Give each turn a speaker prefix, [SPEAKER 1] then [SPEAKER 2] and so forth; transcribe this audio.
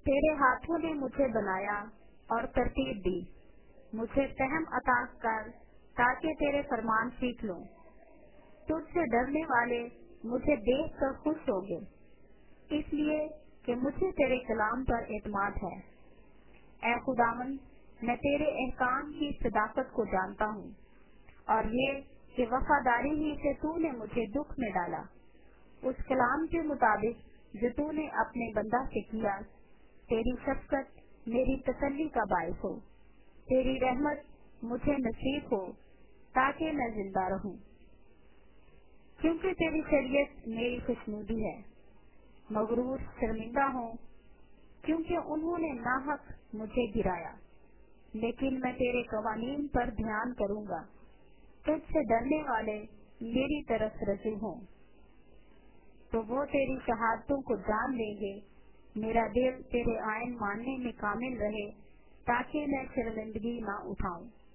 [SPEAKER 1] تیرے ہاتھوں نے مجھے بنایا اور ترتیب دی، مجھے فہم عطا کر تاکہ تیرے فرمان سیکھ لوں۔ تجھ سے ڈرنے والے مجھے دیکھ کر خوش ہو گئے، اس لیے کہ مجھے تیرے کلام پر اعتماد ہے۔ اے خداوند، میں تیرے احکام کی صداقت کو جانتا ہوں، اور یہ کہ وفاداری ہی سے تو نے مجھے دکھ میں ڈالا۔ اس کلام کے مطابق جو تو نے اپنے بندہ سے کیا، تیری شفقت میری تسلی کا باعث ہو، تیری رحمت مجھے نصیب ہو تاکہ میں زندہ رہوں، کیونکہ تیری شریعت میری خوشنودی ہے۔ مغرور شرمندہ ہوں کیونکہ انہوں نے ناحق مجھے گرایا، لیکن میں تیرے قوانین پر دھیان کروں گا۔ تجھ سے ڈرنے والے میری طرف رجوع ہوں تو وہ تیری شہادتوں کو جان لیں گے۔ میرا دل تیرے آئین ماننے میں کامل رہے تاکہ میں شرمندگی نہ اٹھاؤں۔